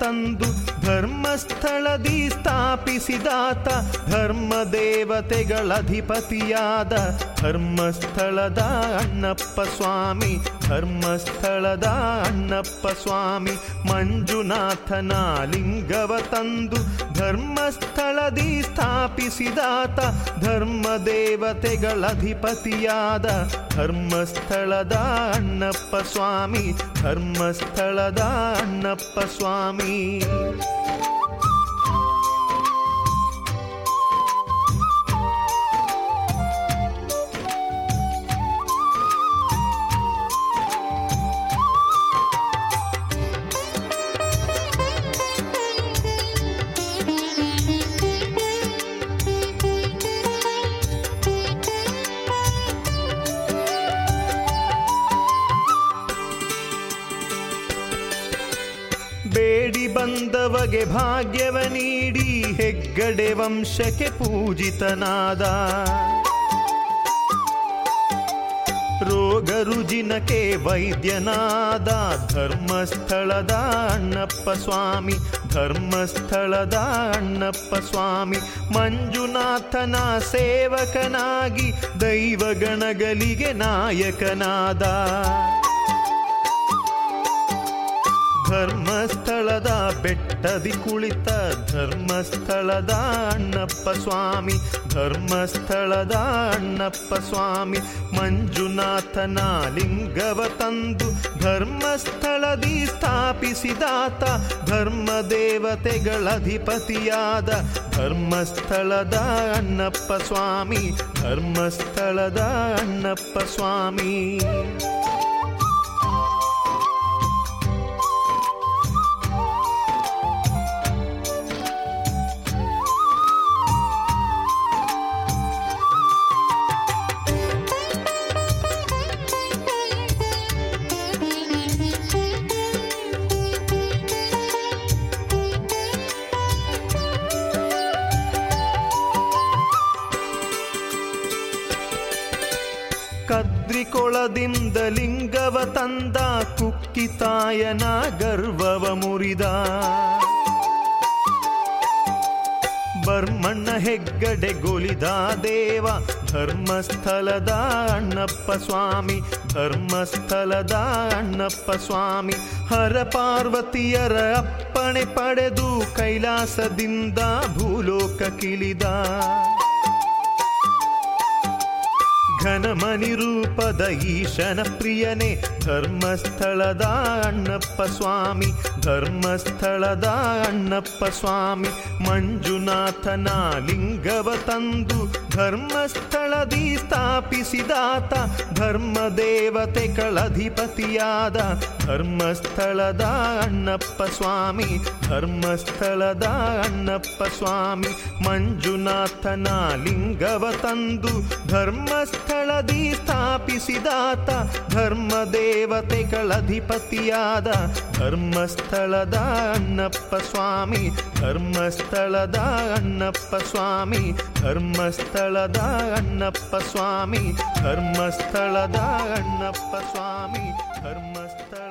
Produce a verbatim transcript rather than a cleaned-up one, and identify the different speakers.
Speaker 1: ತಂದು ಧರ್ಮಸ್ಥಳದಿ ಸ್ಥಾಪಿಸಿದಾತ ಧರ್ಮ ದೇವತೆಗಳಧಿಪತಿಯಾದ ಧರ್ಮಸ್ಥಳದ ಅಣ್ಣಪ್ಪ ಸ್ವಾಮಿ ಧರ್ಮಸ್ಥಳದ ಅಣ್ಣಪ್ಪ ಸ್ವಾಮಿ ಮಂಜುನಾಥನ ಲಿಂಗವ ತಂದು ಧರ್ಮಸ್ಥಳದಿ ಸ್ಥಾಪಿಸಿದಾತ ಧರ್ಮ ದೇವತೆಗಳಧಿಪತಿಯಾದ ಧರ್ಮಸ್ಥಳದ ಅಣ್ಣಪ್ಪ ಸ್ವಾಮಿ ಧರ್ಮಸ್ಥಳದ ಅಣ್ಣಪ್ಪ ಸ್ವಾಮಿ. ಬೇಡಿ ಬಂದವಗೆ ಭಾಗ್ಯವ ನೀಡಿ ಹೆಗ್ಗಡೆ ವಂಶಕ್ಕೆ ಪೂಜಿತನಾದ ರೋಗ ರುಜಿನಕ್ಕೆ ವೈದ್ಯನಾದ ಧರ್ಮಸ್ಥಳದ ಅಣ್ಣಪ್ಪ ಸ್ವಾಮಿ ಧರ್ಮಸ್ಥಳದ ಅಣ್ಣಪ್ಪ ಸ್ವಾಮಿ ಮಂಜುನಾಥನ ಸೇವಕನಾಗಿ ದೈವಗಣಗಳಿಗೆ ನಾಯಕನಾದ ಧರ್ಮಸ್ಥಳದ ಬೆಟ್ಟದಿ ಕುಳಿತ ಧರ್ಮಸ್ಥಳದ ಅಣ್ಣಪ್ಪ ಸ್ವಾಮಿ ಧರ್ಮಸ್ಥಳದ ಅಣ್ಣಪ್ಪ ಸ್ವಾಮಿ ಮಂಜುನಾಥನ ಲಿಂಗವ ತಂದು ಧರ್ಮಸ್ಥಳದಿ ಸ್ಥಾಪಿಸಿದಾತ ಧರ್ಮ ದೇವತೆಗಳಧಿಪತಿಯಾದ ಧರ್ಮಸ್ಥಳದ ಅಣ್ಣಪ್ಪ ಸ್ವಾಮಿ ಧರ್ಮಸ್ಥಳದ ಅಣ್ಣಪ್ಪ ಸ್ವಾಮಿ. ಕದ್ರಿಕೊಳದಿಂದ ಲಿಂಗವ ತಂದ ಕುಕ್ಕಿತಾಯನ ಗರ್ವವ ಮುರಿದ ಬರ್ಮಣ್ಣ ಹೆಗ್ಗಡೆ ಗೊಲಿದ ದೇವ ಧರ್ಮಸ್ಥಳದ ಅಣ್ಣಪ್ಪ ಸ್ವಾಮಿ ಧರ್ಮಸ್ಥಳದ ಅಣ್ಣಪ್ಪ ಸ್ವಾಮಿ ಹರ ಪಾರ್ವತಿಯರ ಅಪ್ಪಣೆ ಪಡೆದು ಕೈಲಾಸದಿಂದ ಭೂಲೋಕಕ್ಕಿಳಿದ ಘನಮನಿ ರೂಪದ ಈಶನ ಪ್ರಿಯನೇ ಧರ್ಮಸ್ಥಳದ ಅಣ್ಣಪ್ಪ ಸ್ವಾಮಿ ಧರ್ಮಸ್ಥಳದ ಅಣ್ಣಪ್ಪ ಸ್ವಾಮಿ ಮಂಜುನಾಥನ ಲಿಂಗವ ತಂದು ಧರ್ಮಸ್ಥಳದಿ ಸ್ಥಾಪಿಸಿದಾತ ಧರ್ಮ ದೇವತೆಗಳಧಿಪತಿಯಾದ ಧರ್ಮಸ್ಥಳದ ಅಣ್ಣಪ್ಪ ಸ್ವಾಮಿ ಧರ್ಮಸ್ಥಳದ ಅಣ್ಣಪ್ಪ ಸ್ವಾಮಿ ಮಂಜುನಾಥನ ಲಿಂಗವ ತಂದು ಧರ್ಮಸ್ಥಳದಿ ಸ್ಥಾಪಿಸಿದಾತ ಧರ್ಮ ದೇವತೆಗಳಧಿಪತಿಯಾದ ಧರ್ಮಸ್ಥಳದ ಅಣ್ಣಪ್ಪ ಸ್ವಾಮಿ ಧರ್ಮಸ್ಥಳದ ಅಣ್ಣಪ್ಪ ಸ್ವಾಮಿ ಧರ್ಮಸ್ಥಳದ ಅಣ್ಣಪ್ಪ ಸ್ವಾಮಿ ಧರ್ಮಸ್ಥಳದ ಅಣ್ಣಪ್ಪ ಸ್ವಾಮಿ ಧರ್ಮಸ್ಥಳ